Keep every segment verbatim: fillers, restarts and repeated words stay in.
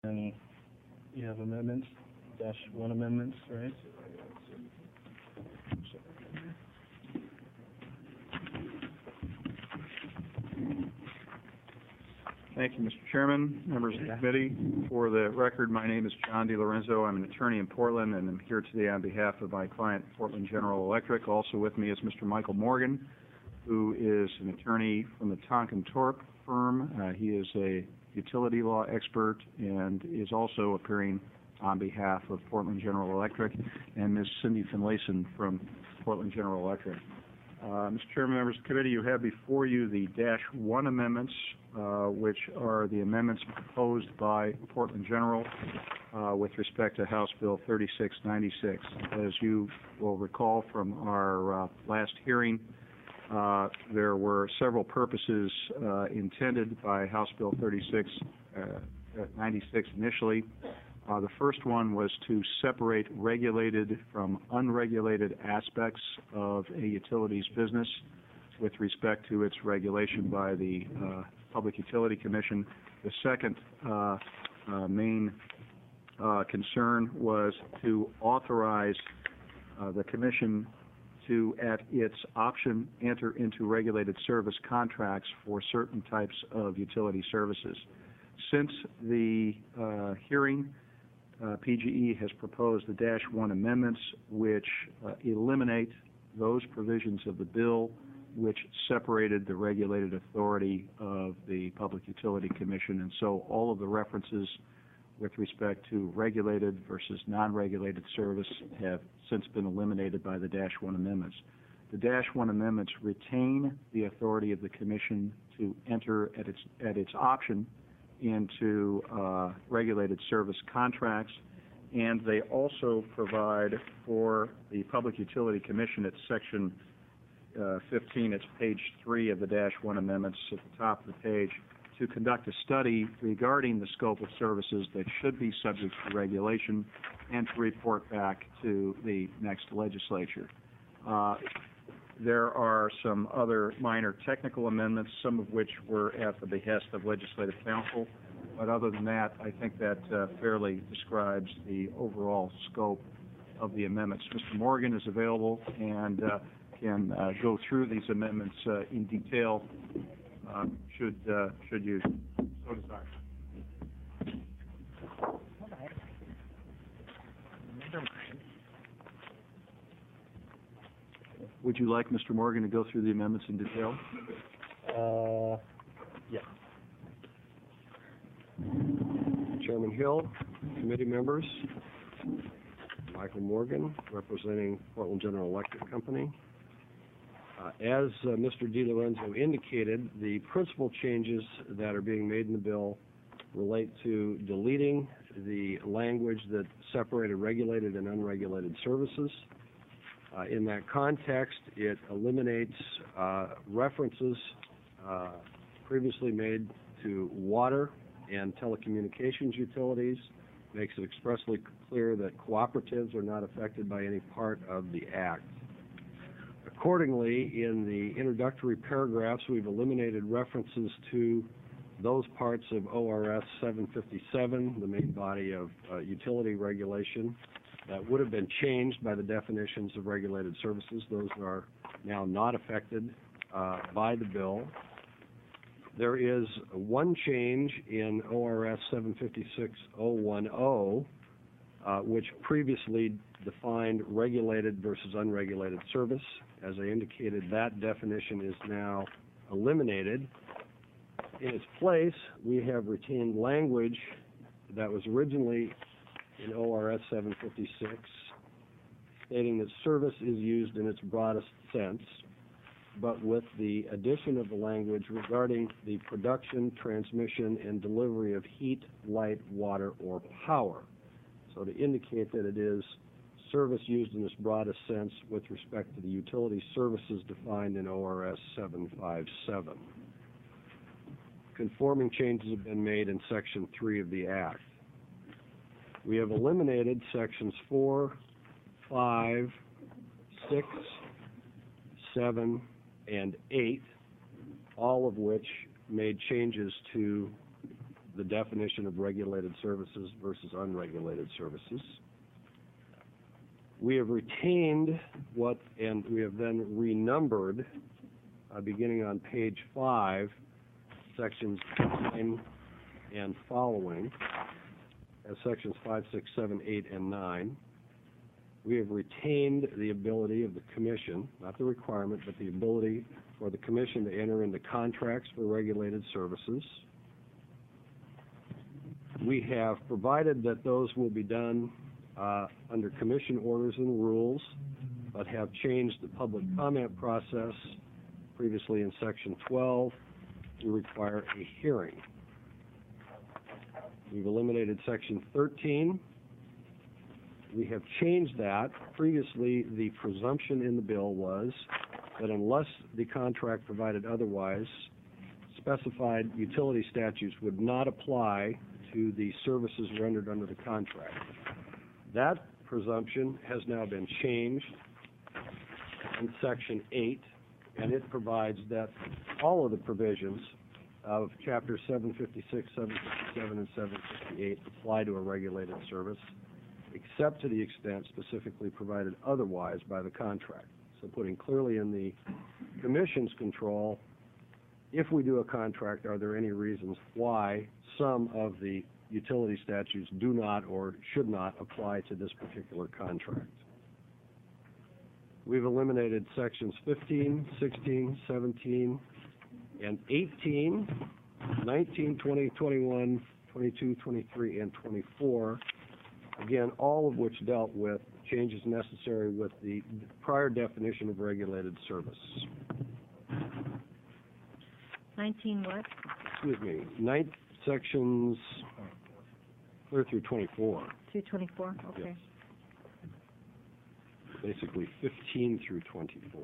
And you have amendments, dash one amendments, right? Thank you, Mister Chairman, members of the committee. For the record, my name is John DiLorenzo. I'm an attorney in Portland, and I'm here today on behalf of my client, Portland General Electric. Also with me is Mister Michael Morgan, who is an attorney from the Tonkin Torp firm. Uh, he is a utility law expert and is also appearing on behalf of Portland General Electric, and Miz Cindy Finlayson from Portland General Electric. Uh, Mister Chairman, members of the committee, you have before you the dash one amendments, uh, which are the amendments proposed by Portland General uh, with respect to House Bill thirty-six ninety-six. As you will recall from our uh, last hearing, uh, there were several purposes uh, intended by House Bill thirty-six ninety-six initially. Uh, the first one was to separate regulated from unregulated aspects of a utility's business with respect to its regulation by the uh, Public Utility Commission. The second uh, uh, main uh, concern was to authorize uh, the Commission to, at its option, enter into regulated service contracts for certain types of utility services. Since the uh, hearing, Uh, P G E has proposed the dash one amendments, which uh, eliminate those provisions of the bill which separated the regulated authority of the Public Utility Commission, and so all of the references with respect to regulated versus non-regulated service have since been eliminated by the dash one amendments. The dash one amendments retain the authority of the Commission to enter at its at its option into uh, regulated service contracts, and they also provide for the Public Utility Commission at section uh, fifteen, it's page three of the dash one amendments at the top of the page, to conduct a study regarding the scope of services that should be subject to regulation and to report back to the next legislature. Uh, There are some other minor technical amendments, some of which were at the behest of legislative counsel, but other than that, I think that uh, fairly describes the overall scope of the amendments. Mister Morgan is available and uh, can uh, go through these amendments uh, in detail uh, should uh, should you so desire. Would you like Mister Morgan to go through the amendments in detail? Uh, yeah. Chairman Hill, committee members, Michael Morgan, representing Portland General Electric Company. Uh, as uh, Mister DiLorenzo indicated, the principal changes that are being made in the bill relate to deleting the language that separated regulated and unregulated services. Uh, in that context, it eliminates uh, references uh, previously made to water and telecommunications utilities, makes it expressly clear that cooperatives are not affected by any part of the Act. Accordingly, in the introductory paragraphs, we've eliminated references to those parts of O R S seven fifty-seven, the main body of uh, utility regulation, that would have been changed by the definitions of regulated services. Those are now not affected uh, by the bill. There is one change in O R S seven fifty-six oh ten, uh, which previously defined regulated versus unregulated service. As I indicated, that definition is now eliminated. In its place, we have retained language that was originally in O R S seven fifty-six, stating that service is used in its broadest sense, but with the addition of the language regarding the production, transmission, and delivery of heat, light, water, or power. So to indicate that it is service used in its broadest sense with respect to the utility services defined in O R S seven fifty-seven. Conforming changes have been made in Section three of the Act. We have eliminated sections four, five, six, seven, and eight, all of which made changes to the definition of regulated services versus unregulated services. We have retained what, and we have then renumbered, uh, beginning on page five, sections nine and following, as sections five, six, seven, eight, and nine. We have retained the ability of the commission, not the requirement, but the ability for the commission to enter into contracts for regulated services. We have provided that those will be done uh, under commission orders and rules, but have changed the public comment process previously in section twelve to require a hearing. We've eliminated section thirteen. We have changed that. Previously, the presumption in the bill was that unless the contract provided otherwise, specified utility statutes would not apply to the services rendered under the contract. That presumption has now been changed in section eight, and it provides that all of the provisions of chapter seven fifty-six, seven fifty-seven, and seven fifty-eight apply to a regulated service, except to the extent specifically provided otherwise by the contract. So putting clearly in the commission's control, if we do a contract, are there any reasons why some of the utility statutes do not or should not apply to this particular contract? We've eliminated sections fifteen, sixteen, seventeen, and eighteen, nineteen, twenty, twenty-one, twenty-two, twenty-three, and twenty-four, again, all of which dealt with changes necessary with the prior definition of regulated service. Nineteen what? Excuse me, ninth sections clear through twenty-four, Two twenty-four, okay. basically fifteen through twenty-four.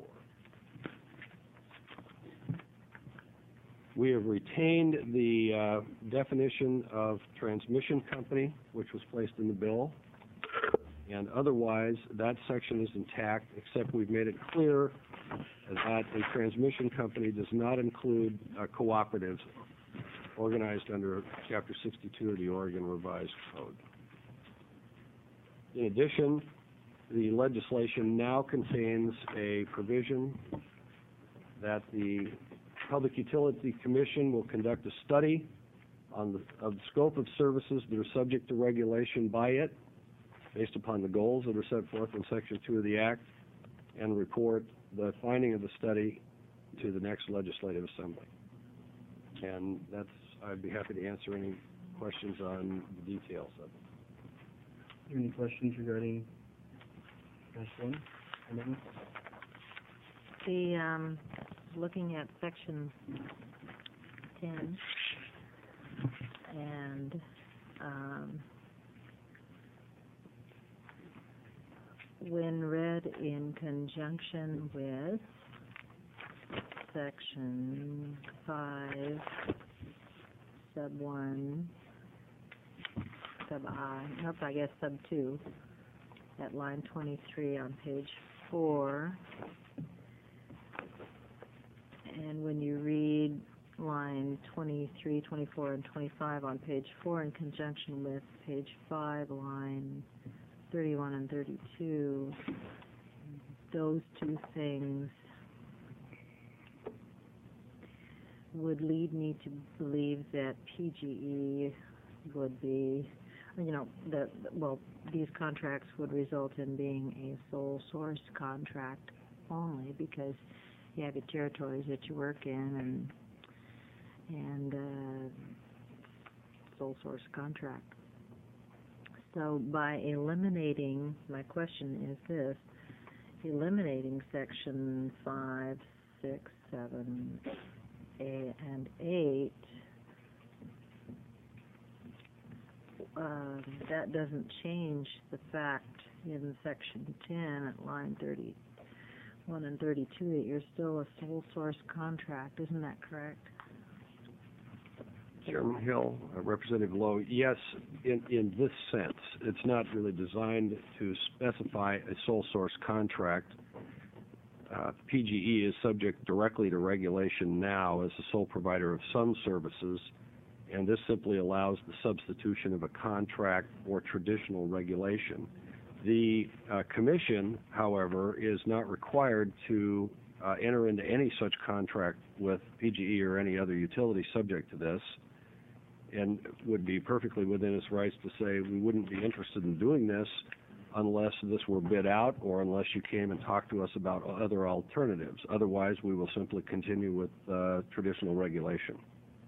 We have retained the uh, definition of transmission company, which was placed in the bill, and otherwise that section is intact, except we've made it clear that a transmission company does not include uh, cooperatives organized under Chapter sixty-two of the Oregon Revised Code. In addition, the legislation now contains a provision that the Public Utility Commission will conduct a study on the, of the scope of services that are subject to regulation by it, based upon the goals that are set forth in Section two of the Act, and report the finding of the study to the next legislative assembly. And that's, I'd be happy to answer any questions on the details of it. Any questions regarding dash one amendment? The, um, looking at section ten, and, um, when read in conjunction with section five, sub one, sub I, nope, I guess sub two, at line twenty-three on page four. And when you read line twenty-three, twenty-four, and twenty-five on page four in conjunction with page five, line thirty-one and thirty-two, those two things would lead me to believe that P G E would be, you know, that, well, these contracts would result in being a sole source contract only, because you have your territories that you work in, and and uh, sole source contract. So by eliminating, my question is this, eliminating section five, six, seven, A, and eight, uh, that doesn't change the fact in section ten at line thirty-one and thirty-two that you're still a sole source contract. Isn't that correct? Chairman Hill, uh, Representative Lowe, yes, in, in this sense. It's not really designed to specify a sole source contract. Uh, P G E is subject directly to regulation now as the sole provider of some services, and this simply allows the substitution of a contract for traditional regulation. The uh, Commission, however, is not required to uh, enter into any such contract with P G E or any other utility subject to this, and would be perfectly within its rights to say we wouldn't be interested in doing this unless this were bid out or unless you came and talked to us about other alternatives. Otherwise, we will simply continue with uh, traditional regulation.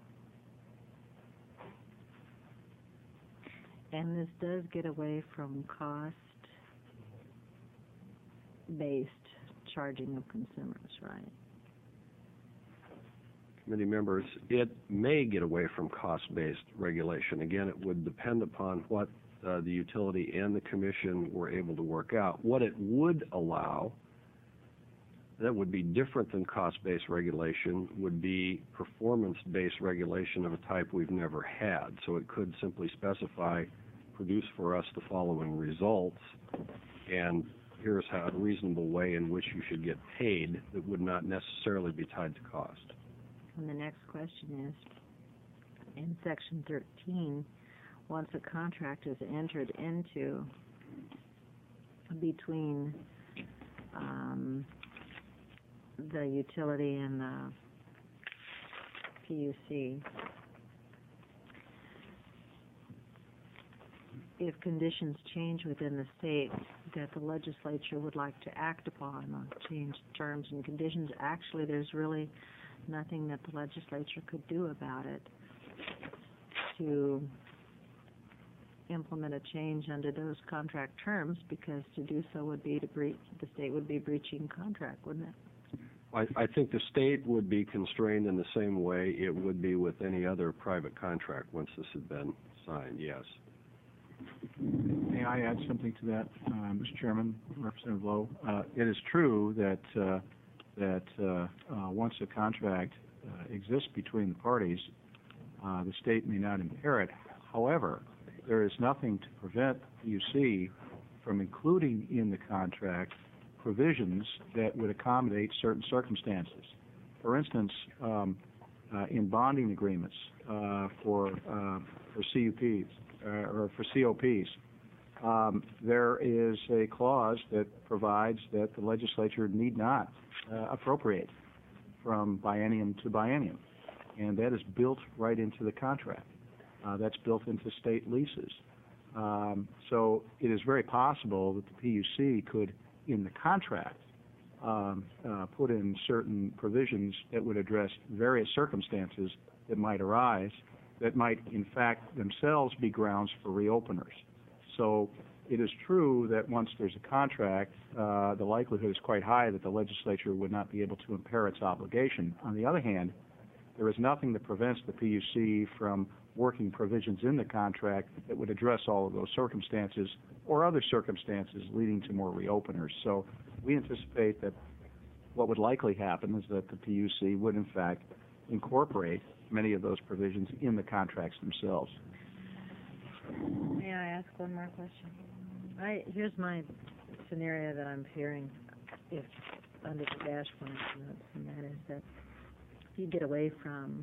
And this does get away from cost-based charging of consumers, right? Committee members, it may get away from cost-based regulation. Again, it would depend upon what uh, the utility and the Commission were able to work out. What it would allow that would be different than cost-based regulation would be performance-based regulation of a type we've never had. So it could simply specify, produce for us the following results, and here's how a reasonable way in which you should get paid that would not necessarily be tied to cost. And the next question is, in section thirteen, once a contract is entered into between um, the utility and the P U C, if conditions change within the state that the legislature would like to act upon or change terms and conditions, actually there's really nothing that the legislature could do about it to implement a change under those contract terms, because to do so would be to breach, the state would be breaching contract, wouldn't it? I, I think the state would be constrained in the same way it would be with any other private contract once this had been signed, yes. May I add something to that, uh, Mister Chairman, Representative Lowe? Uh, it is true that uh, that uh, uh, once a contract uh, exists between the parties, uh, the state may not impair it. However, there is nothing to prevent the P U C from including in the contract provisions that would accommodate certain circumstances. For instance, um, uh, in bonding agreements uh, for uh, for C U Ps uh, or for C O Ps, um, there is a clause that provides that the legislature need not uh, appropriate from biennium to biennium, and that is built right into the contract. Uh, that's built into state leases. Um, so it is very possible that the P U C could, in the contract, um, uh, put in certain provisions that would address various circumstances that might arise that might, in fact, themselves be grounds for reopeners. So it is true that once there's a contract, uh, the likelihood is quite high that the legislature would not be able to impair its obligation. On the other hand, there is nothing that prevents the P U C from working provisions in the contract that would address all of those circumstances or other circumstances leading to more reopeners. So we anticipate that what would likely happen is that the P U C would, in fact, incorporate many of those provisions in the contracts themselves. May I ask one more question? I, here's my scenario that I'm fearing if under the dash one notes, and that is that if you get away from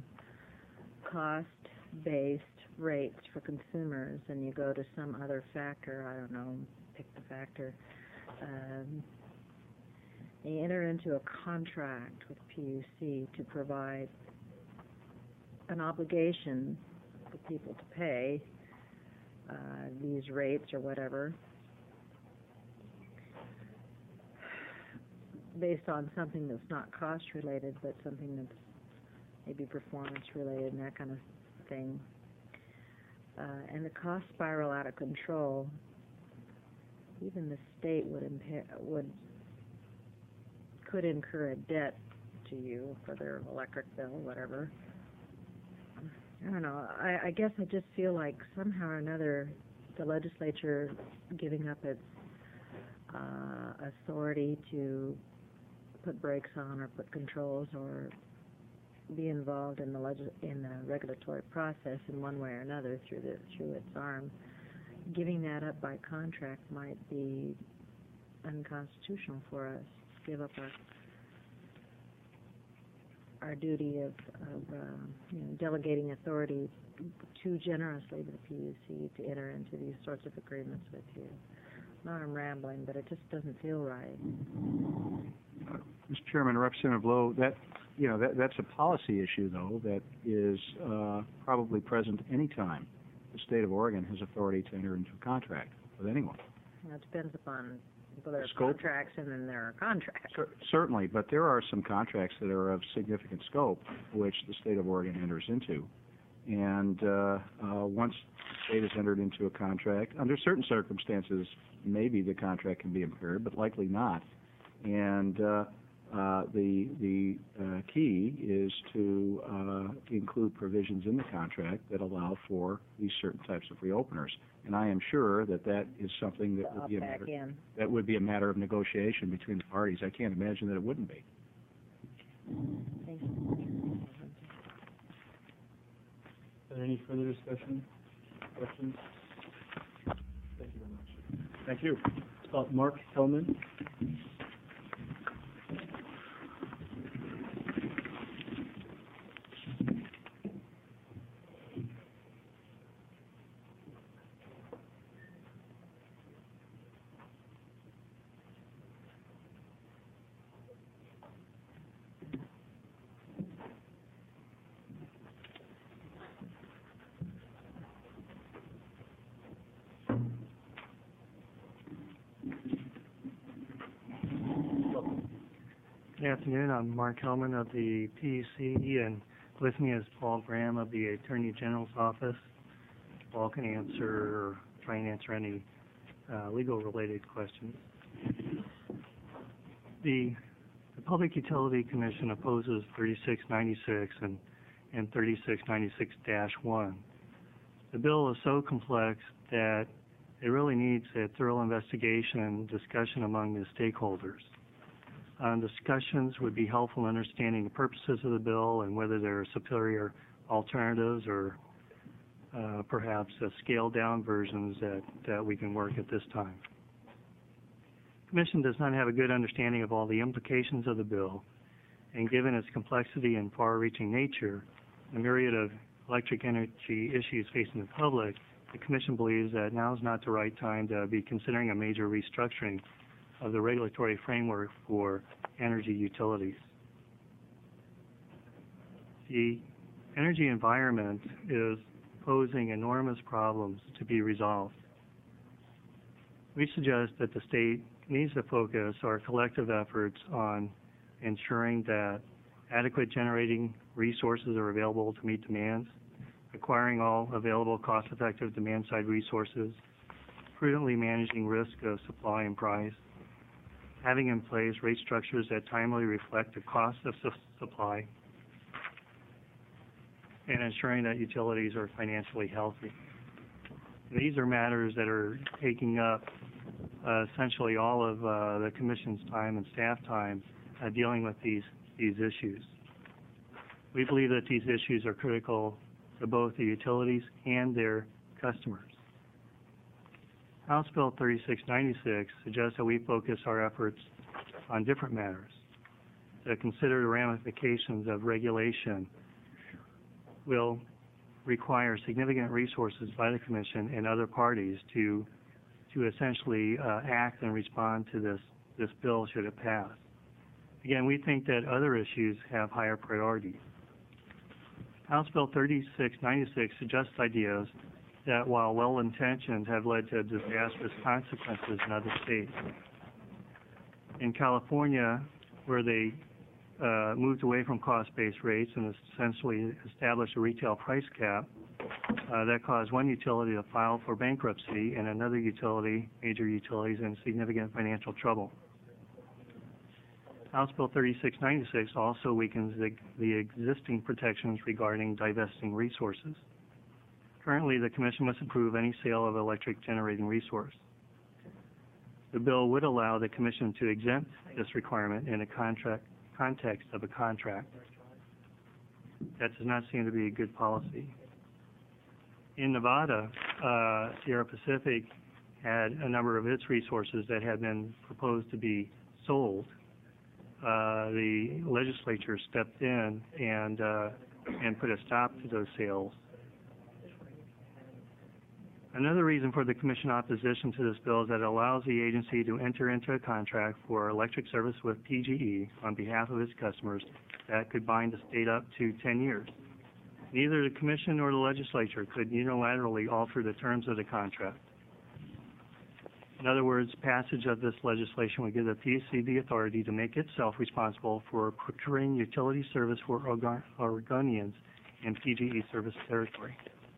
cost-based rates for consumers and you go to some other factor, I don't know, pick the factor, um, you enter into a contract with P U C to provide an obligation for people to pay uh, these rates or whatever based on something that's not cost related but something that's maybe performance related and that kind of thing, uh, and the costs spiral out of control, even the state would impair, would could incur a debt to you for their electric bill, whatever. I don't know. I, I guess I just feel like somehow or another the legislature giving up its uh, authority to put brakes on or put controls or be involved in the legis- in the regulatory process in one way or another through the through its arm, giving that up by contract might be unconstitutional for us. Give up our our duty of, of, uh, you know, delegating authority too generously to the P U C to enter into these sorts of agreements with you. No, I'm rambling, but it just doesn't feel right. Uh, Mister Chairman, Representative Lowe, that, you know, that, that's a policy issue, though, that is uh, probably present any time the state of Oregon has authority to enter into a contract with anyone. You know, it depends upon, well, there are Scope? contracts and then there are contracts. Cer- Certainly, but there are some contracts that are of significant scope which the state of Oregon enters into. And uh, uh, once the state has entered into a contract, under certain circumstances, maybe the contract can be impaired, but likely not. And uh, uh, the the uh, key is to uh, include provisions in the contract that allow for these certain types of reopeners. And I am sure that that is something that would be a Back matter, in. that would be a matter of negotiation between the parties. I can't imagine that it wouldn't be. Thank you. Is there any further discussion, questions? Thank you very much. Thank you. Uh, Mark Hellman. Good afternoon. I'm Mark Hellman of the P U C, and with me is Paul Graham of the Attorney General's office. Paul can answer or try and answer any uh, legal-related questions. The, the Public Utility Commission opposes thirty-six ninety-six and, and thirty-six ninety-six dash one. The bill is so complex that it really needs a thorough investigation and discussion among the stakeholders. Um, discussions would be helpful in understanding the purposes of the bill and whether there are superior alternatives or uh, perhaps uh, scaled-down versions that, that we can work at this time. The Commission does not have a good understanding of all the implications of the bill, and given its complexity and far-reaching nature, the myriad of electric energy issues facing the public, the Commission believes that now is not the right time to be considering a major restructuring of the regulatory framework for energy utilities. The energy environment is posing enormous problems to be resolved. We suggest that the state needs to focus our collective efforts on ensuring that adequate generating resources are available to meet demands, acquiring all available cost-effective demand-side resources, prudently managing risk of supply and price, having in place rate structures that timely reflect the cost of su- supply, and ensuring that utilities are financially healthy. These are matters that are taking up uh, essentially all of uh, the Commission's time and staff time uh, dealing with these, these issues. We believe that these issues are critical to both the utilities and their customers. House Bill thirty-six ninety-six suggests that we focus our efforts on different matters, to consider the ramifications of regulation will require significant resources by the Commission and other parties to to essentially uh, act and respond to this, this bill should it pass. Again, we think that other issues have higher priority. House Bill thirty-six ninety-six suggests ideas that, while well-intentioned, have led to disastrous consequences in other states. In California, where they uh, moved away from cost-based rates and essentially established a retail price cap, uh, that caused one utility to file for bankruptcy and another utility, major utilities, in significant financial trouble. House Bill thirty-six ninety-six also weakens the, the existing protections regarding divesting resources. Currently, the Commission must approve any sale of electric generating resource. The bill would allow the Commission to exempt this requirement in a contract context of a contract. That does not seem to be a good policy. In Nevada, uh, Sierra Pacific had a number of its resources that had been proposed to be sold uh, the legislature stepped in and uh, and put a stop to those sales. Another reason for the Commission opposition to this bill is that it allows the agency to enter into a contract for electric service with P G E on behalf of its customers that could bind the state up to ten years. Neither the Commission nor the legislature could unilaterally alter the terms of the contract. In other words, passage of this legislation would give the P S C the authority to make itself responsible for procuring utility service for Oregon- Oregonians in P G E service territory.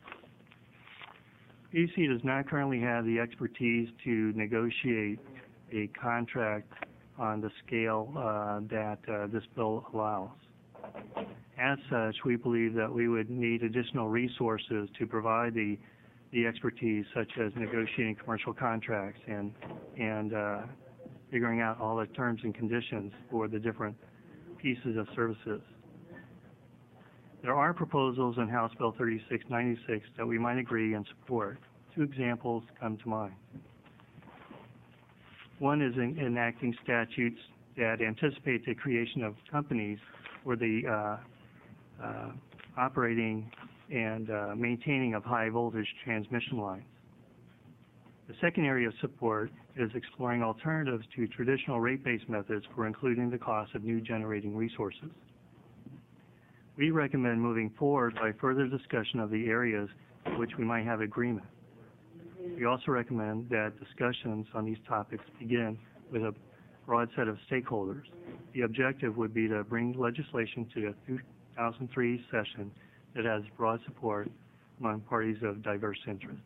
P S C does not currently have the expertise to negotiate a contract on the scale uh, that uh, this bill allows. As such, we believe that we would need additional resources to provide the the expertise, such as negotiating commercial contracts and and uh, figuring out all the terms and conditions for the different pieces of services. There are proposals in House Bill thirty-six ninety-six that we might agree and support. Two examples come to mind. One is in enacting statutes that anticipate the creation of companies for the uh, uh, operating and uh, maintaining of high voltage transmission lines. The second area of support is exploring alternatives to traditional rate-based methods for including the cost of new generating resources. We recommend moving forward by further discussion of the areas in which we might have agreement. We also recommend that discussions on these topics begin with a broad set of stakeholders. The objective would be to bring legislation to a two thousand three session that has broad support among parties of diverse interests.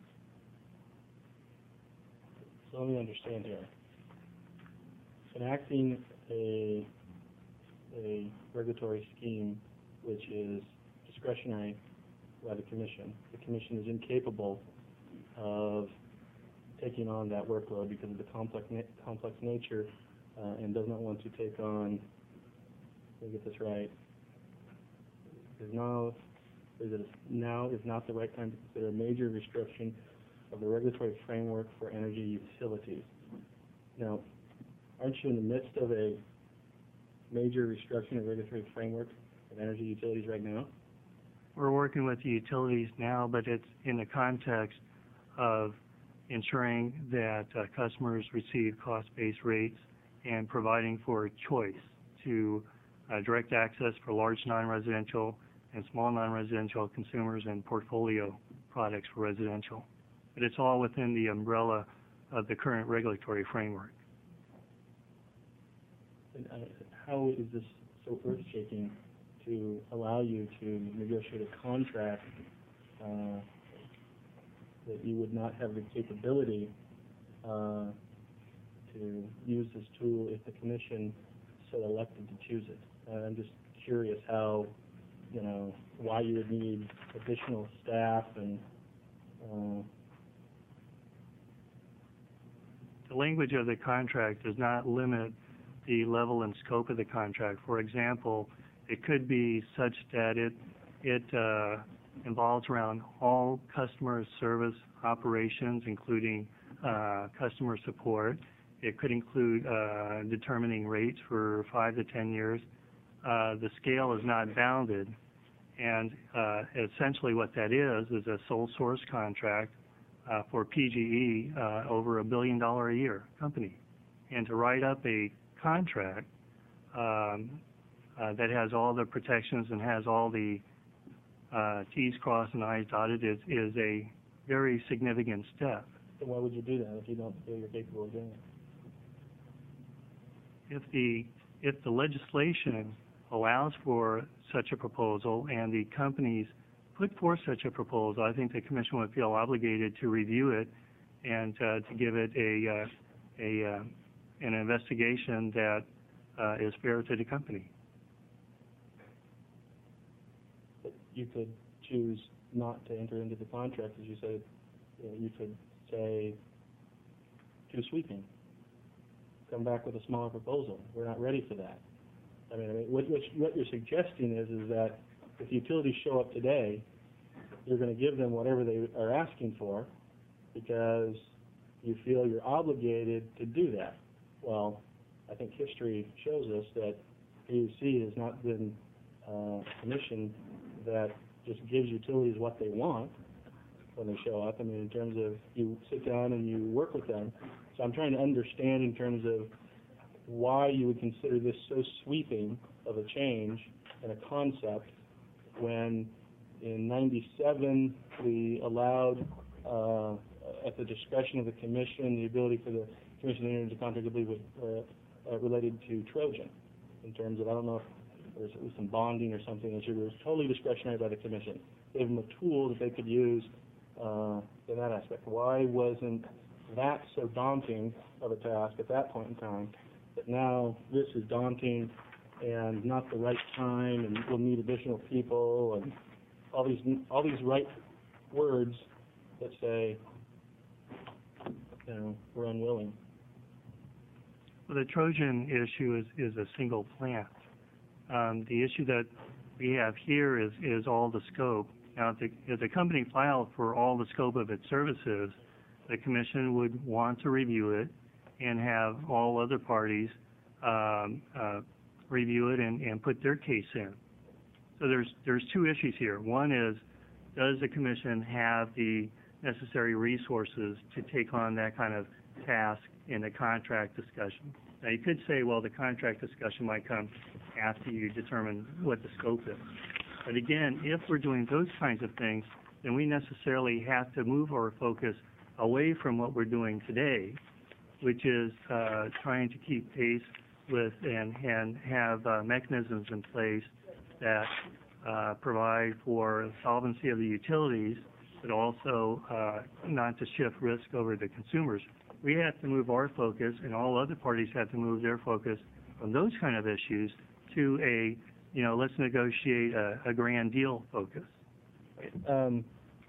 So let me understand here. Enacting a, a regulatory scheme which is discretionary by the Commission. The Commission is incapable of taking on that workload because of the complex, na complex nature uh, and does not want to take on, let me get this right, is now, is it now is not the right time to consider a major restriction of the regulatory framework for energy utilities. Now, aren't you in the midst of a major restructuring of regulatory framework of energy utilities right now? We're working with the utilities now, but it's in the context of ensuring that uh, customers receive cost-based rates and providing for a choice to uh, direct access for large non-residential and small non-residential consumers and portfolio products for residential. But it's all within the umbrella of the current regulatory framework. And, uh, how is this so earth-shaking to allow you to negotiate a contract uh, that you would not have the capability uh, to use this tool if the Commission so elected to choose it? Uh, I'm just curious how, you know, why you would need additional staff and uh, the language of the contract does not limit the level and scope of the contract. For example, it could be such that it it uh, involves around all customer service operations, including uh, customer support. It could include uh, determining rates for five to ten years. Uh, the scale is not bounded, and uh, essentially what that is is a sole source contract uh, for P G E, uh, over a billion dollar a year company. And to write up a contract um, uh, that has all the protections and has all the uh, T's crossed and I's dotted is, is a very significant step. then why would you do that if you don't feel you're capable of doing it? If the if the legislation allows for such a proposal and the companies put forth such a proposal, I think the Commission would feel obligated to review it and uh, to give it a uh, a uh, an investigation that uh, is fair to the company. But you could choose not to enter into the contract, as you said. You know, you could say, too sweeping. Come back with a smaller proposal. We're not ready for that. I mean, I mean what, what, what you're suggesting is, is that if utilities show up today, you're going to give them whatever they are asking for because you feel you're obligated to do that. Well, I think history shows us that P U C has not been uh, a commission that just gives utilities what they want when they show up. I mean, in terms of you sit down and you work with them. So I'm trying to understand in terms of why you would consider this so sweeping of a change and a concept when in ninety-seven we allowed, uh, at the discretion of the commission, the ability for the commission to enter into contract, I believe, with, uh, uh, related to Trojan, in terms of, I don't know if there was at least some bonding or something that was totally discretionary by the commission. Gave them a tool that they could use uh, in that aspect. Why wasn't that so daunting of a task at that point in time, that now this is daunting and not the right time, and we'll need additional people, and all these all these right words that say, you know, we're unwilling. Well, the Trojan issue is, is a single plant. Um, the issue that we have here is, is all the scope. Now, if the, if the company filed for all the scope of its services, the commission would want to review it and have all other parties um, uh, review it and, and put their case in. So there's there's two issues here. One is, does the commission have the necessary resources to take on that kind of task in a contract discussion? Now, you could say, well, the contract discussion might come after you determine what the scope is. But again, if we're doing those kinds of things, then we necessarily have to move our focus away from what we're doing today, which is uh, trying to keep pace with and, and have uh, mechanisms in place that uh, provide for solvency of the utilities, but also uh, not to shift risk over to consumers. We have to move our focus, and all other parties have to move their focus from those kind of issues to a, you know, let's negotiate a, a grand deal focus. Um,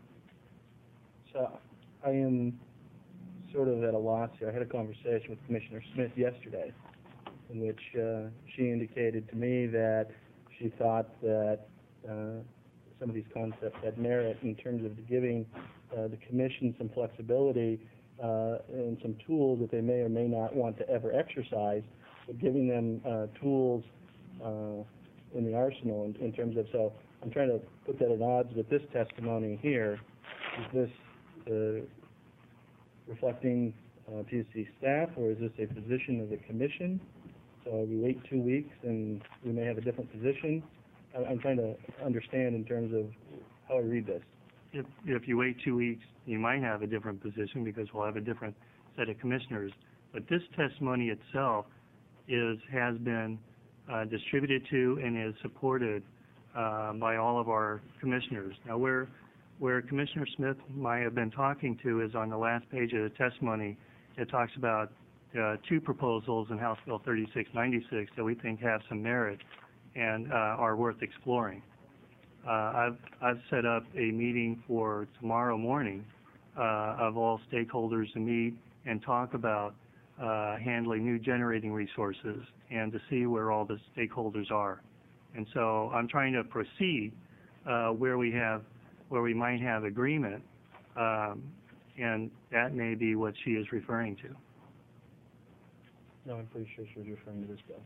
so I am sort of at a loss here. I had a conversation with Commissioner Smith yesterday in which uh, she indicated to me that she thought that uh, some of these concepts had merit in terms of giving uh, the commission some flexibility uh, and some tools that they may or may not want to ever exercise, but giving them uh, tools uh, in the arsenal in, in terms of, so I'm trying to put that at odds with this testimony here. Is this uh, reflecting uh, P U C staff, or is this a position of the commission? So we wait two weeks and we may have a different position. I- I'm trying to understand in terms of how I read this. If, if you wait two weeks, you might have a different position because we'll have a different set of commissioners. But this testimony itself is has been uh, distributed to and is supported uh, by all of our commissioners. Now, where where Commissioner Smith might have been talking to is on the last page of the testimony. It talks about uh, two proposals in House Bill thirty-six ninety-six that we think have some merit and uh, are worth exploring. Uh, I've I've set up a meeting for tomorrow morning uh, of all stakeholders to meet and talk about uh, handling new generating resources and to see where all the stakeholders are. And so I'm trying to proceed uh, where we have where we might have agreement, um, and that may be what she is referring to. No, I'm pretty sure she was referring to this bill.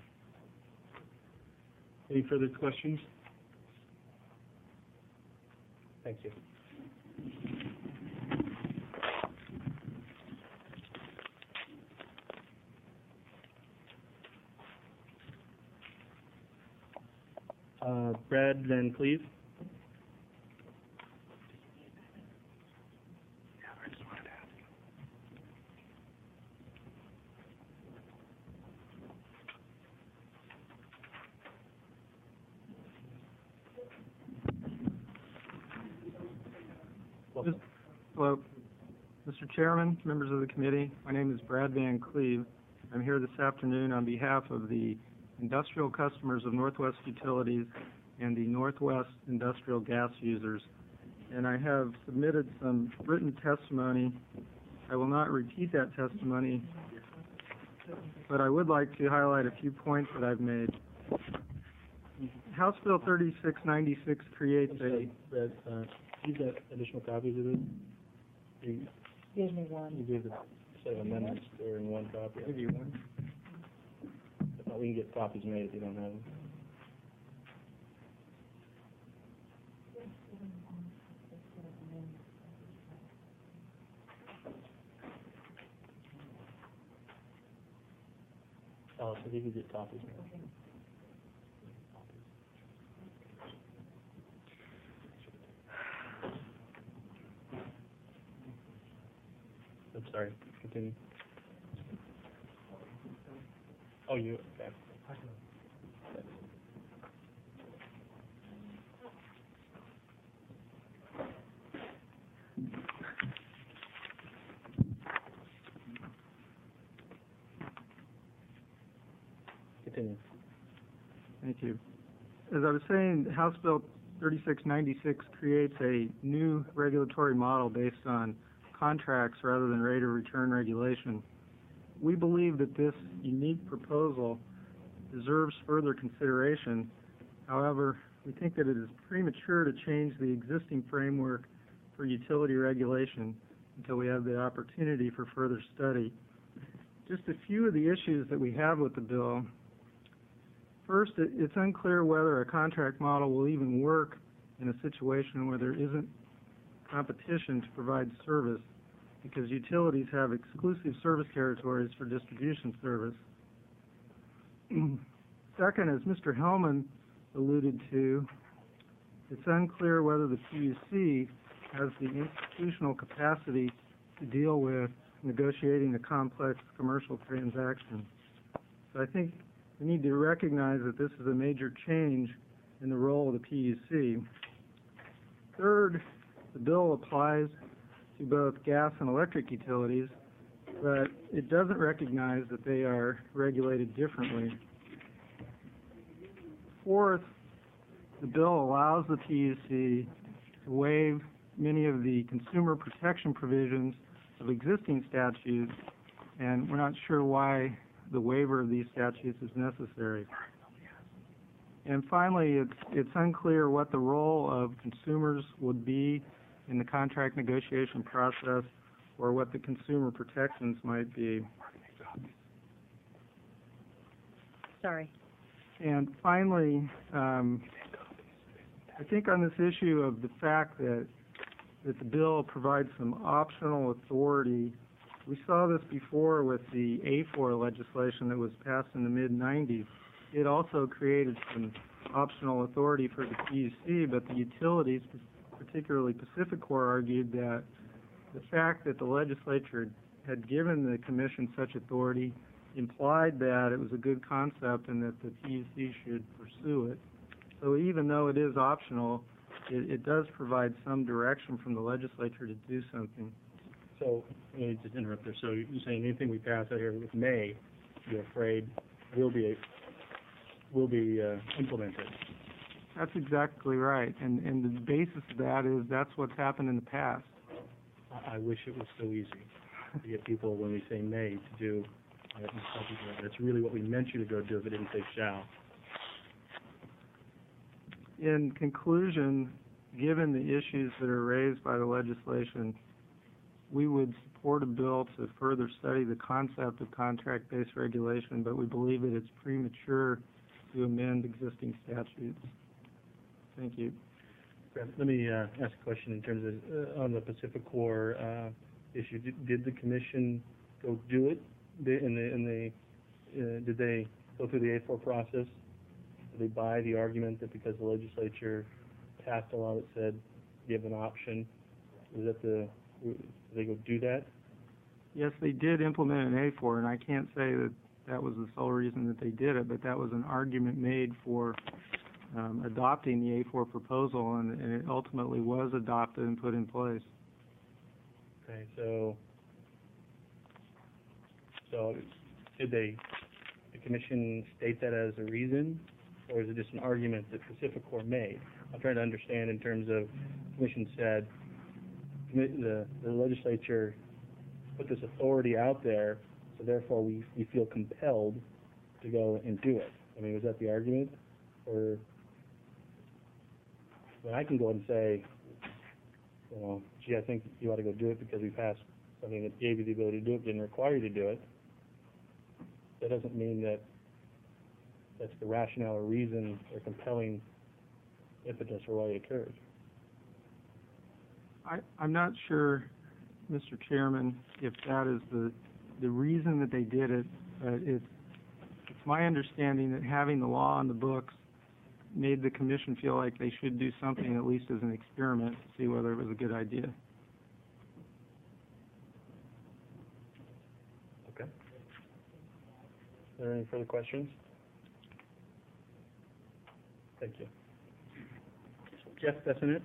Any further questions? Thank you. Uh, Brad Van Cleve. Hello, Mister Chairman, members of the committee. My name is Brad Van Cleve. I'm here this afternoon on behalf of the industrial customers of Northwest Utilities and the Northwest Industrial Gas Users. And I have submitted some written testimony. I will not repeat that testimony, but I would like to highlight a few points that I've made. House Bill thirty-six ninety-six creates I'm a... sorry, Brad, uh, you got additional copies of it? You, Give me one. you gave the set of amendments there in one copy. Give you one. But we can get copies made if you don't have them. Alice, if you could get copies. I'm sorry, continue. Oh, you, okay. Continue. Thank you. As I was saying, House Bill thirty-six ninety-six creates a new regulatory model based on contracts rather than rate of return regulation. We believe that this unique proposal deserves further consideration. However, we think that it is premature to change the existing framework for utility regulation until we have the opportunity for further study. Just a few of the issues that we have with the bill. First, it, it's unclear whether a contract model will even work in a situation where there isn't competition to provide service, because utilities have exclusive service territories for distribution service. Second, as Mister Hellman alluded to, it's unclear whether the P U C has the institutional capacity to deal with negotiating a complex commercial transaction. So I think we need to recognize that this is a major change in the role of the P U C. Third, the bill applies to both gas and electric utilities, but it doesn't recognize that they are regulated differently. Fourth, the bill allows the P U C to waive many of the consumer protection provisions of existing statutes, and we're not sure why the waiver of these statutes is necessary. And finally, it's, it's unclear what the role of consumers would be in the contract negotiation process, or what the consumer protections might be. Sorry. And finally, um, I think on this issue of the fact that, that the bill provides some optional authority, we saw this before with the A four legislation that was passed in the mid nineties. It also created some optional authority for the P U C, but the utilities, particularly PacifiCorp, argued that the fact that the legislature had given the commission such authority implied that it was a good concept and that the P U C should pursue it. So even though it is optional, it, it does provide some direction from the legislature to do something. So, let me just interrupt there. So you're saying anything we pass out here with May, you're afraid will be, will be uh, implemented? That's exactly right. And, and the basis of that is that's what's happened in the past. I, I wish it was so easy to get people, when we say may, to do it. And tell people that that's really what we meant you to go do if it didn't say shall. In conclusion, given the issues that are raised by the legislation, we would support a bill to further study the concept of contract-based regulation, but we believe that it's premature to amend existing statutes. Thank you. Let me uh, ask a question in terms of, uh, on the PacifiCorp uh, issue. Did, did the commission go do it? Did, in the, in the, uh, did they go through the A four process? Did they buy the argument that because the legislature passed a law that said you have an option? Was that the, did they go do that? Yes, they did implement an A four, and I can't say that that was the sole reason that they did it, but that was an argument made for um, adopting the A four proposal, and, and it ultimately was adopted and put in place. Okay, so, so did they, the commission state that as a reason, or is it just an argument that PacifiCorp made? I'm trying to understand in terms of, the commission said, the, the legislature put this authority out there, so therefore we, we feel compelled to go and do it. I mean, was that the argument? Or, when I can go and say, you know, gee, I think you ought to go do it because we passed something that gave you the ability to do it, didn't require you to do it, that doesn't mean that that's the rationale or reason or compelling impetus for why it occurred. I, I'm not sure, Mister Chairman, if that is the the reason that they did it. Uh, it's, the it's my understanding that having the law on the books made the commission feel like they should do something, at least as an experiment, to see whether it was a good idea. Okay. Are there any further questions? Thank you. Jeff, that's in it?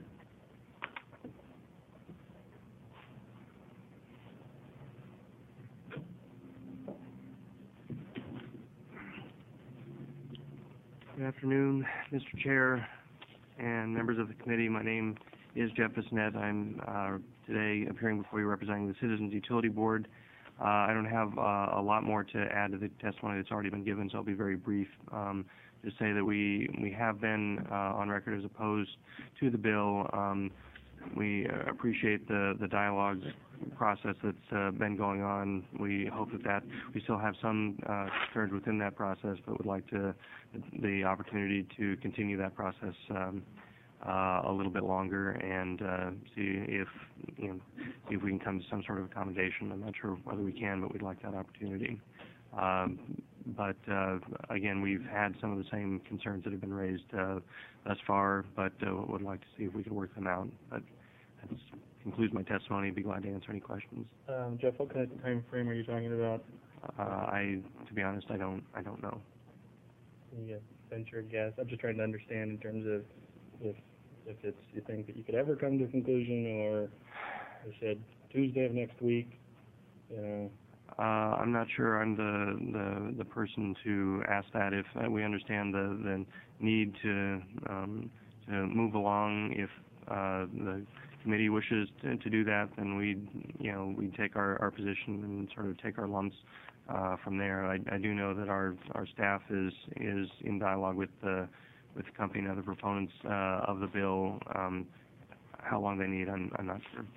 Good afternoon, Mister Chair and members of the committee. My name is Jeff Bissonette. I'm uh, today appearing before you representing the Citizens Utility Board. Uh, I don't have uh, a lot more to add to the testimony that's already been given, so I'll be very brief. Um, just say that we we have been uh, on record as opposed to the bill. Um, we uh, appreciate the the dialogue process that's uh, been going on. We hope that that we still have some uh, concerns within that process, but would like to the opportunity to continue that process um, uh, a little bit longer and uh, see if you know see if we can come to some sort of accommodation. I'm not sure whether we can, but we'd like that opportunity. Um, but uh, again, we've had some of the same concerns that have been raised uh, thus far, but uh, would like to see if we can work them out. But that concludes my testimony. I'd be glad to answer any questions. Um, Jeff, what kind of time frame are you talking about? Uh, I, to be honest, I don't, I don't know. Can you venture a guess? I'm just trying to understand in terms of if if it's you think that you could ever come to a conclusion, or I said Tuesday of next week. You know. Uh, I'm not sure I'm the, the, the person to ask that. If uh, we understand the, the need to um, to move along, if uh, the committee wishes to, to do that, then we you know we take our, our position and sort of take our lumps uh, from there. I, I do know that our our staff is is in dialogue with the with the company and other proponents uh, of the bill. Um, how long they need, I'm I'm not sure.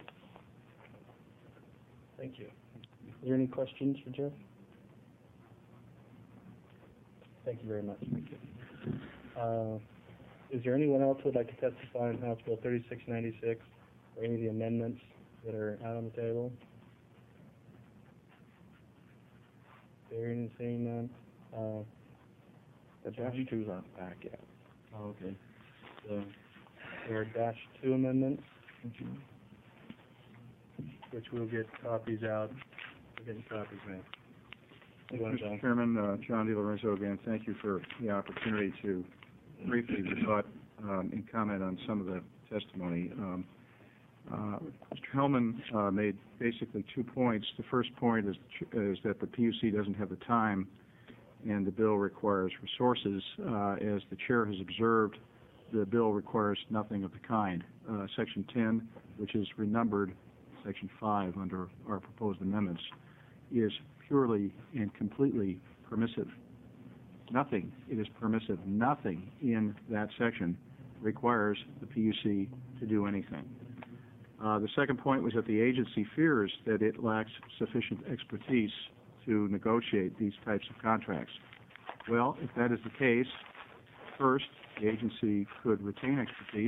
Thank you. Are there any questions for Jeff? Thank you very much. Thank you. Uh, is there anyone else who would like to testify on House Bill thirty-six ninety-six or any of the amendments that are out on the table? Hearing and seeing none. Uh, The dash two's not back yet. oh, okay. So there are dash two amendments, which we'll get copies out. We're getting copies, man. Mister Chairman, uh, John DiLorenzo again, thank you for the opportunity to briefly rebut um, and comment on some of the testimony. Um, uh, Mister Hellman uh, made basically two points. The first point is, is that the P U C doesn't have the time and the bill requires resources. Uh, as the chair has observed, the bill requires nothing of the kind. Uh, Section ten, which is renumbered Section five under our proposed amendments, is purely and completely permissive. Nothing, it is permissive, nothing in that section requires the P U C to do anything. Uh, the second point was that the agency fears that it lacks sufficient expertise to negotiate these types of contracts. Well, if that is the case, first, the agency could retain expertise,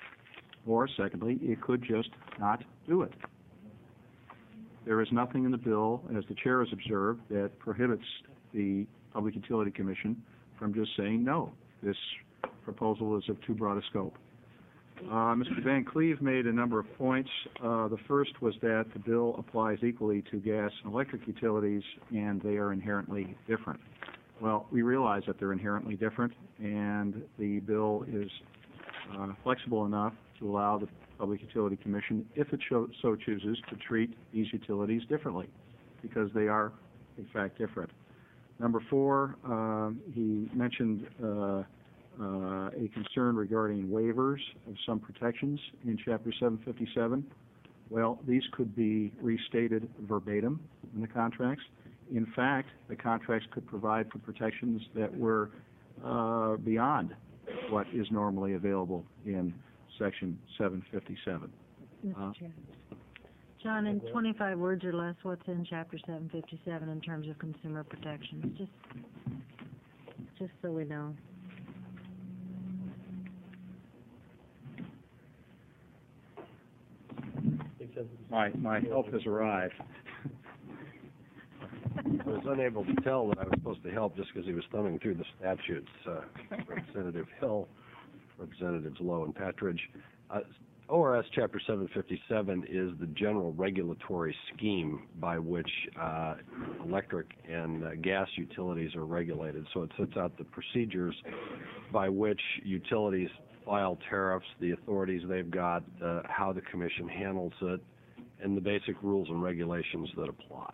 or secondly, it could just not do it. There is nothing in the bill, as the chair has observed, that prohibits the Public Utility Commission from just saying, no, this proposal is of too broad a scope. Uh, Mister Van Cleve made a number of points. Uh, the first was that the bill applies equally to gas and electric utilities, and they are inherently different. Well, we realize that they're inherently different, and the bill is uh, flexible enough to allow the Public Utility Commission, if it so, so chooses, to treat these utilities differently, because they are, in fact, different. Number four, uh, he mentioned uh, uh, a concern regarding waivers of some protections in Chapter seven fifty-seven. Well, these could be restated verbatim in the contracts. In fact, the contracts could provide for protections that were uh, beyond what is normally available in Section seven fifty-seven. Mister Uh, Chair. John, in twenty-five words or less, what's in Chapter seven fifty-seven in terms of consumer protections? Just, just so we know. My, my help has arrived. I was unable to tell that I was supposed to help just because he was thumbing through the statutes, uh, Representative Hill, Representatives Lowe and Patridge. Uh, O R S Chapter seven fifty-seven is the general regulatory scheme by which uh, electric and uh, gas utilities are regulated. So it sets out the procedures by which utilities file tariffs, the authorities they've got, uh, how the commission handles it, and the basic rules and regulations that apply.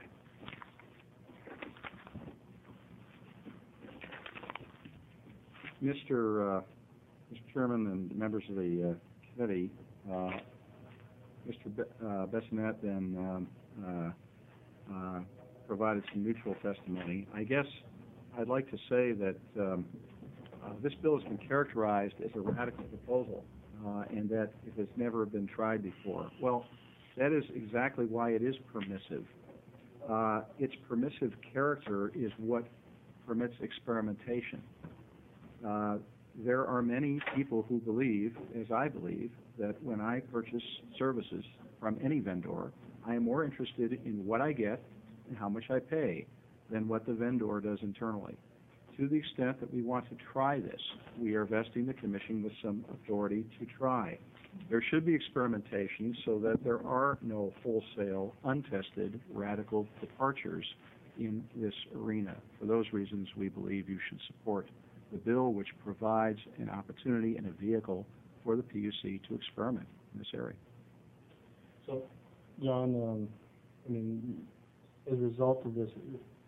Mister Uh, Mister Chairman and members of the uh, committee, uh, Mister Be- uh, Bessonette then um, uh, uh, provided some neutral testimony. I guess I'd like to say that um, uh, this bill has been characterized as a radical proposal uh, and that it has never been tried before. Well, that is exactly why it is permissive. Uh, its permissive character is what permits experimentation. Uh, there are many people who believe, as I believe, that when I purchase services from any vendor, I am more interested in what I get and how much I pay than what the vendor does internally. To the extent that we want to try this, we are vesting the Commission with some authority to try. There should be experimentation so that there are no wholesale, untested, radical departures in this arena. For those reasons, we believe you should support the bill, which provides an opportunity and a vehicle for the P U C to experiment in this area. So, John, um, I mean, as a result of this,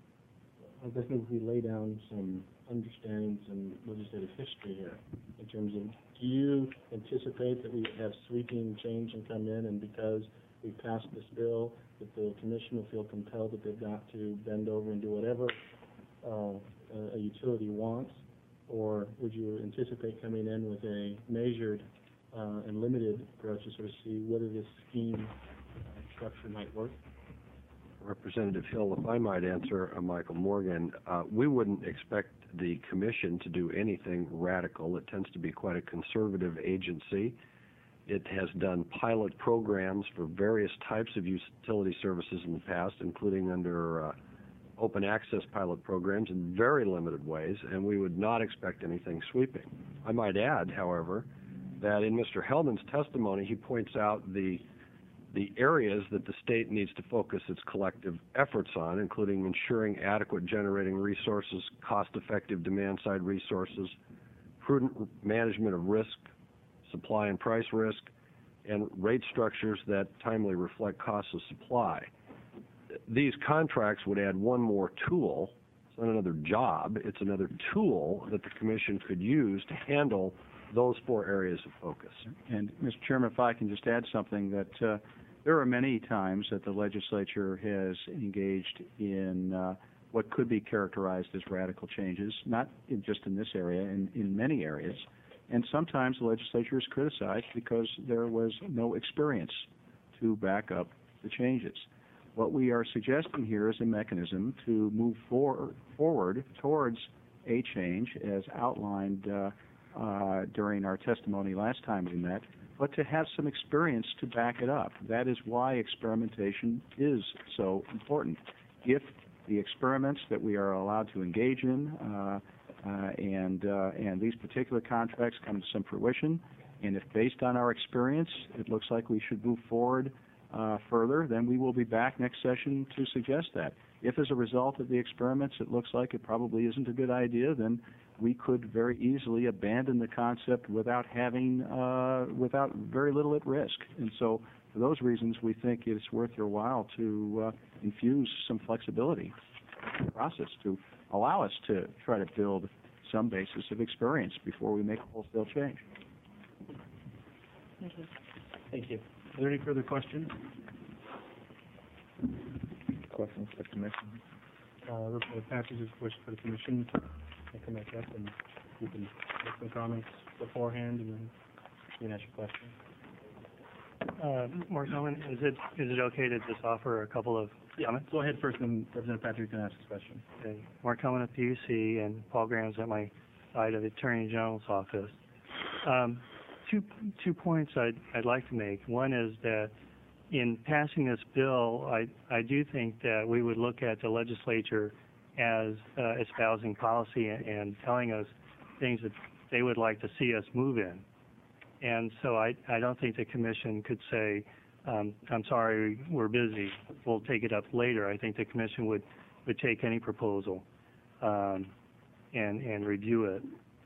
I guess maybe we lay down some understanding, some legislative history here in terms of, do you anticipate that we would have sweeping change and come in, and because we passed this bill, that the commission will feel compelled that they've got to bend over and do whatever uh, a, a utility wants? Or would you anticipate coming in with a measured uh, and limited approach to sort of see whether this scheme uh, structure might work? Representative Hill, if I might answer, uh, Michael Morgan, uh, we wouldn't expect the commission to do anything radical. It tends to be quite a conservative agency. It has done pilot programs for various types of utility services in the past, including under uh, open access pilot programs in very limited ways, and we would not expect anything sweeping. I might add, however, that in Mister Hellman's testimony, he points out the the areas that the state needs to focus its collective efforts on, including ensuring adequate generating resources, cost-effective demand-side resources, prudent management of risk, supply and price risk, and rate structures that timely reflect costs of supply. These contracts would add one more tool. It's not another job. It's another tool that the Commission could use to handle those four areas of focus. And, Mister Chairman, if I can just add something, that uh, there are many times that the legislature has engaged in uh, what could be characterized as radical changes, not in, just in this area, in, in many areas. And sometimes the legislature is criticized because there was no experience to back up the changes. What we are suggesting here is a mechanism to move for, forward towards a change as outlined uh, uh, during our testimony last time we met, but to have some experience to back it up. That is why experimentation is so important. If the experiments that we are allowed to engage in uh, uh, and, uh, and these particular contracts come to some fruition, and if based on our experience it looks like we should move forward Uh, further, then we will be back next session to suggest that. If as a result of the experiments it looks like it probably isn't a good idea, then we could very easily abandon the concept without having, uh, without very little at risk. And so for those reasons, we think it's worth your while to uh, infuse some flexibility in the process to allow us to try to build some basis of experience before we make a wholesale change. Thank you. Thank you. Are there any further questions? Questions for the commission? Uh, Representative Patridge is wished for the commission to come back up, and you can make some comments beforehand, and then you can ask your question. Uh, Mark Hellman, is it is it okay to just offer a couple of comments? Go ahead first, and Representative Patridge can ask his question. Okay. Mark Hellman at P U C, and Paul Graham's at my side of the Attorney General's office. Um, Two two points I'd I'd like to make. One is that in passing this bill, I, I do think that we would look at the legislature as uh, espousing policy and, and telling us things that they would like to see us move in. And so I, I don't think the commission could say, um, I'm sorry, we're busy, we'll take it up later. I think the commission would, would take any proposal um, and, and review it.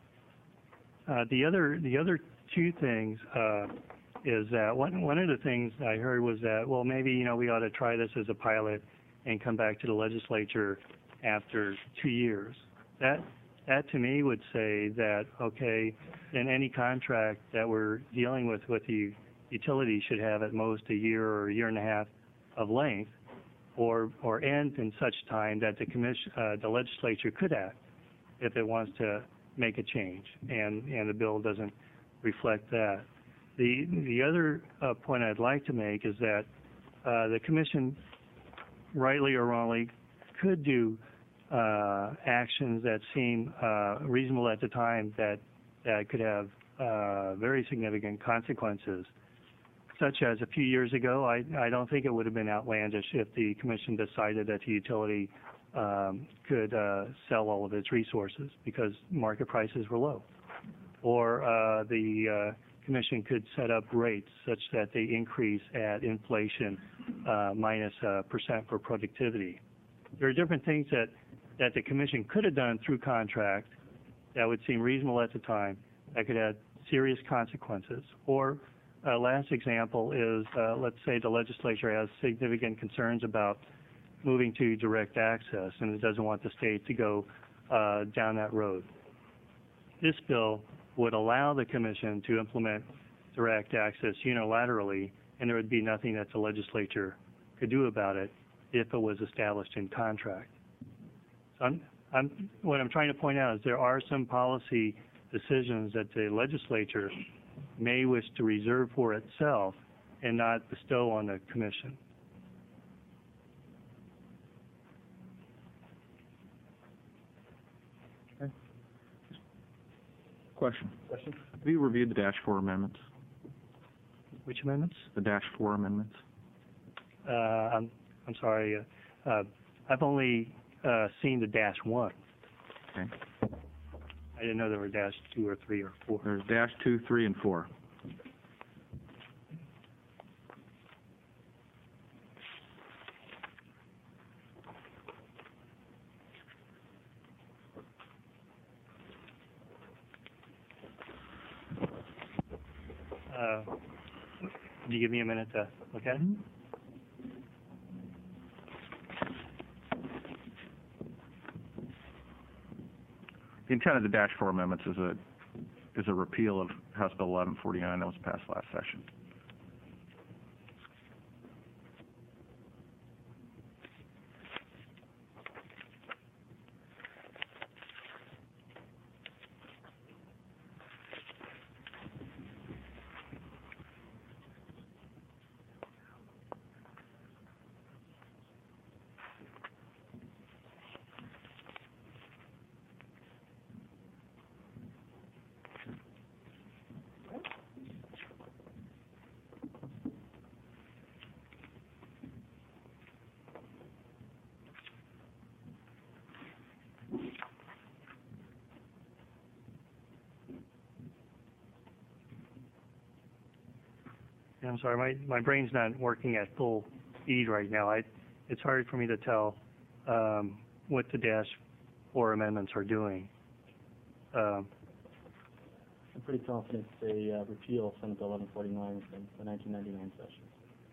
Uh, the other, the other two things uh, is that one, one of the things I heard was that, well, maybe, you know, we ought to try this as a pilot and come back to the legislature after two years. That, that to me would say that, okay, then any contract that we're dealing with with the utility should have at most a year or a year and a half of length, or, or end in such time that the commission, uh, the legislature could act if it wants to make a change, and, and the bill doesn't reflect that. The, the other uh, point I'd like to make is that uh, the commission, rightly or wrongly, could do uh, actions that seem uh, reasonable at the time that, that could have uh, very significant consequences, such as a few years ago, I, I don't think it would have been outlandish if the commission decided that the utility um, could uh, sell all of its resources because market prices were low. Or uh, the uh, commission could set up rates such that they increase at inflation uh, minus a percent for productivity. There are different things that, that the commission could have done through contract that would seem reasonable at the time that could have serious consequences. Or uh, last example is, uh, let's say the legislature has significant concerns about moving to direct access and it doesn't want the state to go uh, down that road. This bill would allow the commission to implement direct access unilaterally, and there would be nothing that the legislature could do about it if it was established in contract. So I'm, I'm, what I'm trying to point out is there are some policy decisions that the legislature may wish to reserve for itself and not bestow on the commission. Question. Question? Have you reviewed the Dash four amendments? Which amendments? The Dash four amendments? Uh, I'm, I'm sorry. Uh, uh, I've only uh, seen the Dash one. Okay. I didn't know there were Dash two or three or four. There's Dash two, three, and four. Uh, can you give me a minute to look at it? The intent of the Dash four amendments is a, is a repeal of House Bill eleven forty-nine that was passed last session. Yeah, I'm sorry, my, my brain's not working at full speed right now. I, it's hard for me to tell um, what the Dash four amendments are doing. Um, I'm pretty confident they uh, repeal Senate Bill eleven forty-nine from the nineteen ninety-nine session.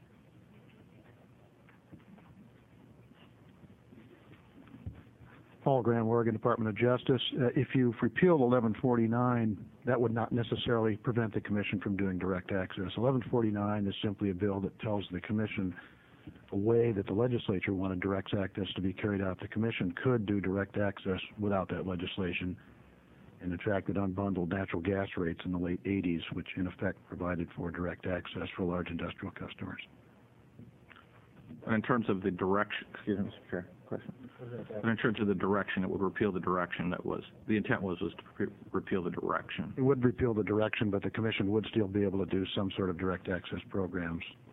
Paul Graham, Oregon Department of Justice. Uh, if you've repealed eleven forty-nine, that would not necessarily prevent the Commission from doing direct access. eleven forty-nine is simply a bill that tells the Commission a way that the legislature wanted direct access to be carried out. The Commission could do direct access without that legislation, and in fact, it unbundled natural gas rates in the late eighties, which in effect provided for direct access for large industrial customers. And in terms of the direction, excuse me, Mister Chair, question. And in terms of the direction, it would repeal the direction that was, the intent was, was to re repeal the direction. It would repeal the direction, but the Commission would still be able to do some sort of direct access programs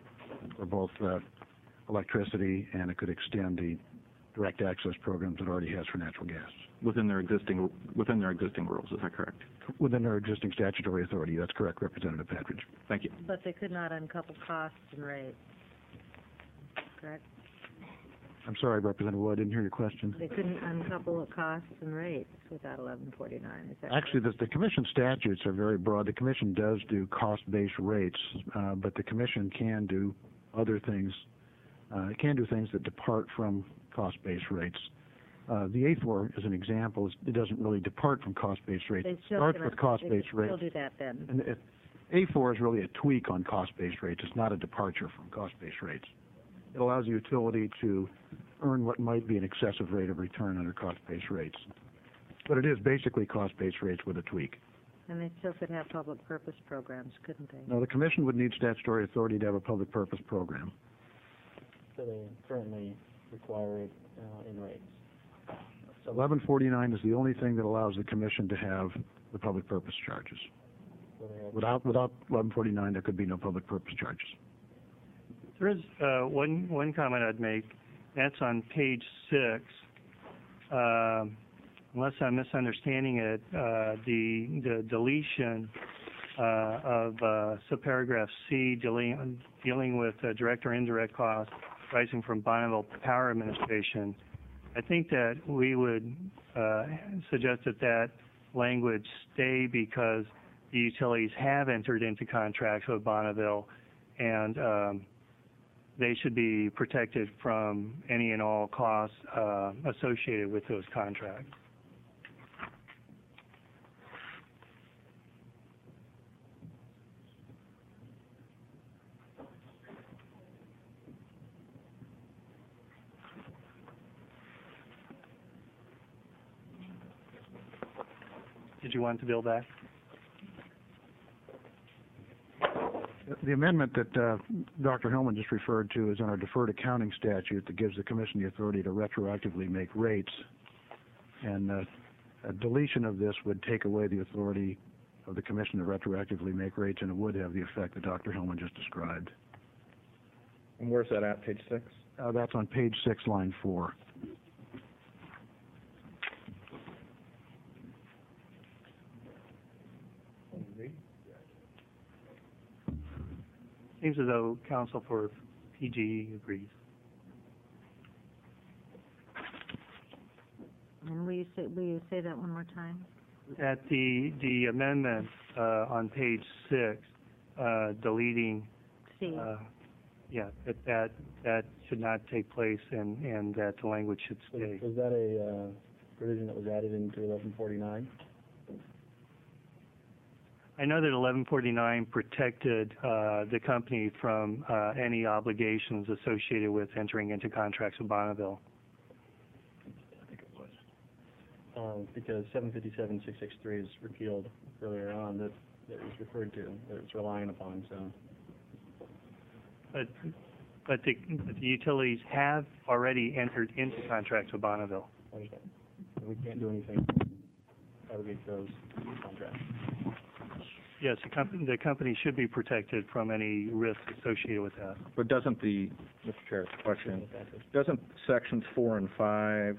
for both uh, electricity, and it could extend the direct access programs it already has for natural gas. Within their existing, within their existing rules, is that correct? Within their existing statutory authority, that's correct, Representative Patridge. Thank you. But they could not uncouple costs and rates, correct? I'm sorry, Representative Wood, I didn't hear your question. They couldn't uncouple costs and rates without eleven forty-nine, is that Actually, correct? the, the commission statutes are very broad. The commission does do cost-based rates, uh, but the commission can do other things. Uh, it can do things that depart from cost-based rates. Uh, the A four, as an example, is, it doesn't really depart from cost-based rates. They It still starts can- with cost-based They could rates. still do that then. And it, A four is really a tweak on cost-based rates. It's not a departure from cost-based rates. It allows the utility to earn what might be an excessive rate of return under cost-based rates. But it is basically cost-based rates with a tweak. And they still could have public purpose programs, couldn't they? Now, the commission would need statutory authority to have a public purpose program. So they currently require it uh, in rates. So eleven forty-nine is the only thing that allows the commission to have the public purpose charges. so they have- Without, without eleven forty-nine, there could be no public purpose charges. There is uh, one one comment I'd make. That's on page six. Um, unless I'm misunderstanding it, uh, the the deletion uh, of uh, subparagraph C dealing dealing with uh, direct or indirect costs rising from Bonneville Power Administration. I think that we would uh, suggest that that language stay because the utilities have entered into contracts with Bonneville, and um, they should be protected from any and all costs uh, associated with those contracts. Did you want to build that? The amendment that uh, Doctor Hillman just referred to is in our deferred accounting statute that gives the commission the authority to retroactively make rates. And uh, a deletion of this would take away the authority of the commission to retroactively make rates, and it would have the effect that Doctor Hillman just described. And where's that at, page six? Uh, that's on page six, line four. Seems as though counsel for P G E agrees. And will you say, will you say that one more time? At the the amendment uh, on page six, uh, deleting, C. uh, yeah, that that that should not take place, and and that the language should Was stay. was that a uh, provision that was added into eleven forty-nine? I know that eleven forty-nine protected uh, the company from uh, any obligations associated with entering into contracts with Bonneville. I think it was. Um, because seven fifty-seven six sixty-three is repealed earlier on that, that was referred to, that it's relying upon, so. But but the, but the utilities have already entered into contracts with Bonneville. I understand. And we can't do anything to abrogate those contracts. Yes, the company the company should be protected from any risk associated with that. But doesn't the, Mister Chair, question, doesn't sections four and five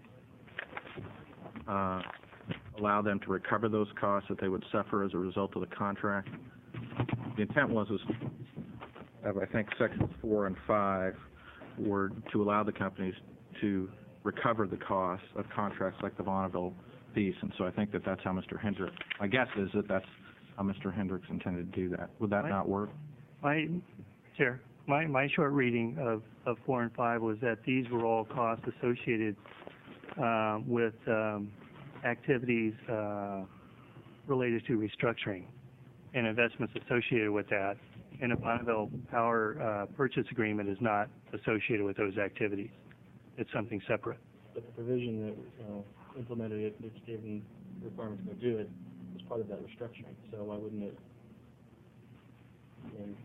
uh, allow them to recover those costs that they would suffer as a result of the contract? The intent was, is, of, I think, sections four and five were to allow the companies to recover the costs of contracts like the Bonneville piece, and so I think that that's how Mister Hendricks, my guess is that that's how Mister Hendricks intended to do that. Would that Right. not work? My, Chair, my, my short reading of, of four and five was that these were all costs associated uh, with um, activities uh, related to restructuring and investments associated with that. And a Bonneville Power uh, purchase agreement is not associated with those activities. It's something separate. But the provision that, you know, implemented it, which gave them the requirement to go do it, was part of that restructuring, so why wouldn't it? I mean,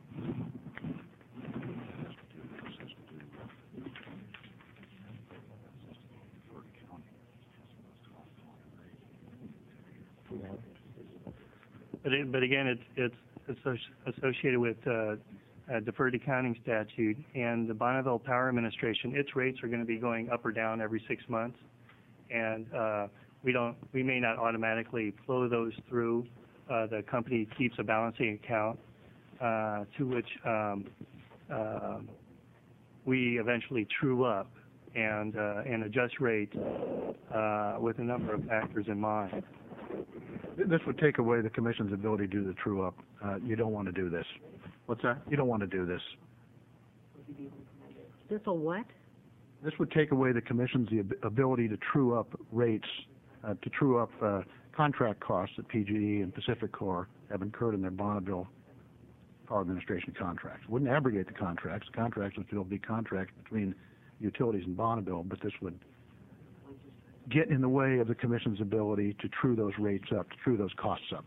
you know, But it, but again, it's it's, it's associ- associated with uh, uh, deferred accounting statute, and the Bonneville Power Administration, its rates are going to be going up or down every six months, and uh, we don't, we may not automatically flow those through. Uh, the company keeps a balancing account uh, to which um, uh, we eventually true up and uh, and adjust rates uh, with a number of factors in mind. This would take away the commission's ability to do the true-up. Uh, you don't want to do this. What's that? You don't want to do this. This will what? This would take away the commission's the ab- ability to true up rates, uh, to true up uh, contract costs that P G E and Pacific Corp have incurred in their Bonneville Power Administration contracts. It wouldn't abrogate the contracts. The contracts would still be contracts between utilities and Bonneville, but this would get in the way of the commission's ability to true those rates up, to true those costs up.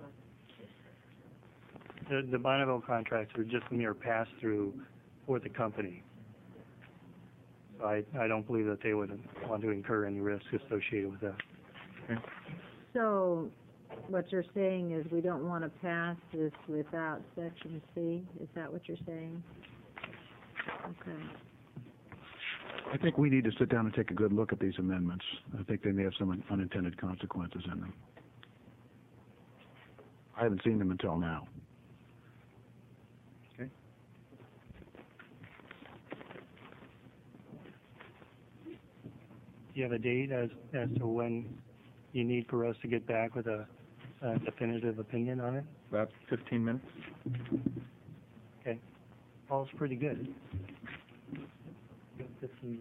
The, the Bonneville contracts are just a mere pass-through for the company. So I, I don't believe that they would want to incur any risk associated with that. Okay. So what you're saying is we don't want to pass this without Section C? Is that what you're saying? Okay. I think we need to sit down and take a good look at these amendments. I think they may have some unintended consequences in them. I haven't seen them until now. Okay. Do you have a date as, as to when you need for us to get back with a, a definitive opinion on it? About fifteen minutes. Okay. Paul's pretty good. fifteen.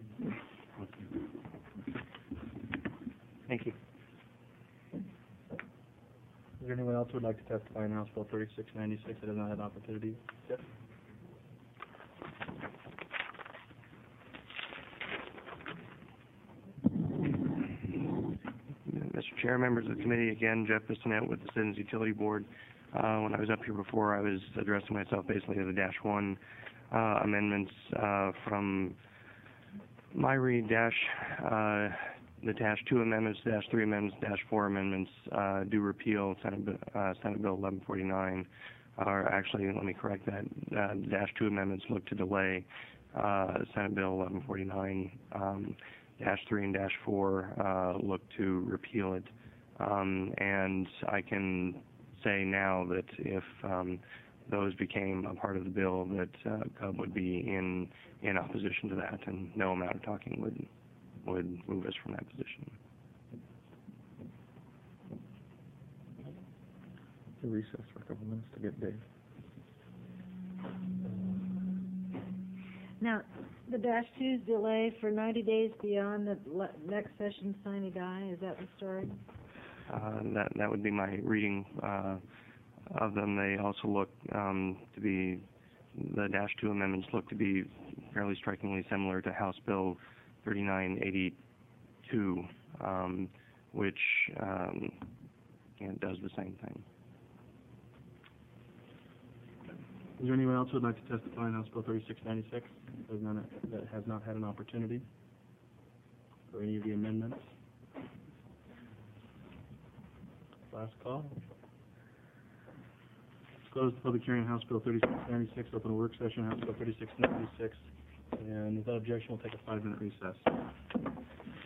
Thank you. Is there anyone else who would like to testify on House Bill thirty-six ninety-six that has not had an opportunity? Yes. Mister Chair, members of the committee, again, Jeff Bissonette with the Citizens Utility Board. Uh, when I was up here before, I was addressing myself basically to the dash one uh, amendments uh, from my read, dash, uh, the dash two amendments, dash three amendments, dash four amendments uh, do repeal Senate, uh, Senate Bill eleven forty-nine. Or actually, let me correct that. Uh, dash two amendments look to delay uh, Senate Bill eleven forty-nine. Um, dash three and dash four uh, look to repeal it. Um, and I can say now that if um, those became a part of the bill, that uh, C U B would be in in opposition to that, and no amount of talking would would move us from that position. Recess for a couple minutes to get Dave. Now, the dash two's delay for ninety days beyond the le- next session sine die, is that the story? Uh, that that would be my reading uh, of them. They also look um, to be, the dash two amendments look to be fairly strikingly similar to House Bill thirty-nine eighty-two, um, which um, yeah, does the same thing. Is there anyone else who would like to testify on House Bill thirty-six ninety-six that has not, that has not had an opportunity for any of the amendments? Last call. Close the public hearing on House Bill thirty-six ninety-six, open a work session, House Bill thirty-six ninety-six, and without objection, we'll take a five-minute recess.